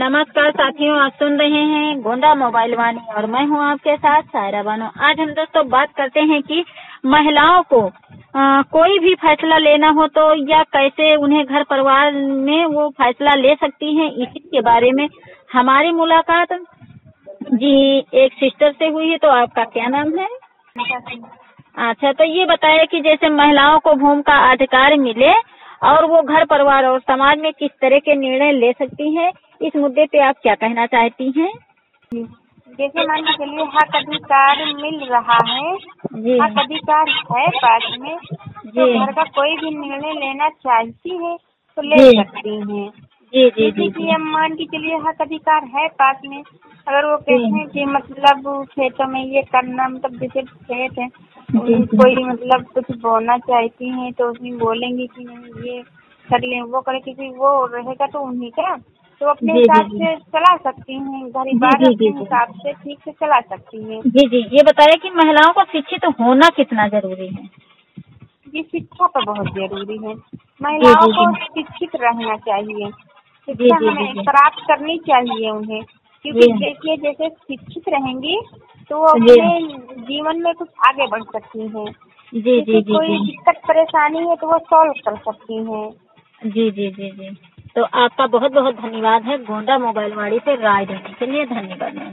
नमस्कार साथियों, आप सुन रहे हैं गोंडा मोबाइल वाणी और मैं हूं आपके साथ सायरा बानो। आज हम दोस्तों बात करते हैं कि महिलाओं को कोई भी फैसला लेना हो तो या कैसे उन्हें घर परिवार में वो फैसला ले सकती हैं, इसी के बारे में हमारी मुलाकात जी एक सिस्टर से हुई है। तो आपका क्या नाम है? अच्छा, तो ये बताइए कि जैसे महिलाओं को भूमि का अधिकार मिले और वो घर परिवार और समाज में किस तरह के निर्णय ले सकती हैं, इस मुद्दे पे आप क्या कहना चाहती हैं? जैसे मान के चलिए हक अधिकार मिल रहा है, जी हक अधिकार है पास में, तो जी घर का कोई भी निर्णय लेना चाहती है तो ले जी सकती हैं। जी जी जैसे जी कि जी अब मान के चलिए हक अधिकार है पास में, अगर वो कहते हैं कि मतलब खेतों में ये करना, मतलब जैसे खेत है कोई मतलब कुछ बोना चाहती हैं तो उसमें बोलेंगी कि नहीं ये कर लें वो करें, क्योंकि वो रहेगा तो उन्हीं का, तो अपने जी जी हिसाब जी से चला सकती हैं, जी परिवार जी जी अपने जी हिसाब से ठीक से चला सकती हैं। जी जी ये बताइए कि महिलाओं को शिक्षित होना कितना जरूरी है? ये शिक्षा तो बहुत जरूरी है, जी महिलाओं जी को जी शिक्षित रहना चाहिए, जी शिक्षा जी जी हमें जी प्राप्त करनी चाहिए उन्हें, क्योंकि जी देखिए जैसे शिक्षित रहेंगी तो वो जी अपने जीवन में कुछ आगे बढ़ सकती हैं। जी जी जैसे जी कोई जी दिक्कत परेशानी है तो वो सॉल्व कर सकती हैं। जी जी जी जी तो आपका बहुत बहुत धन्यवाद है गोंडा मोबाइल वाड़ी से राय देने के लिए। धन्यवाद।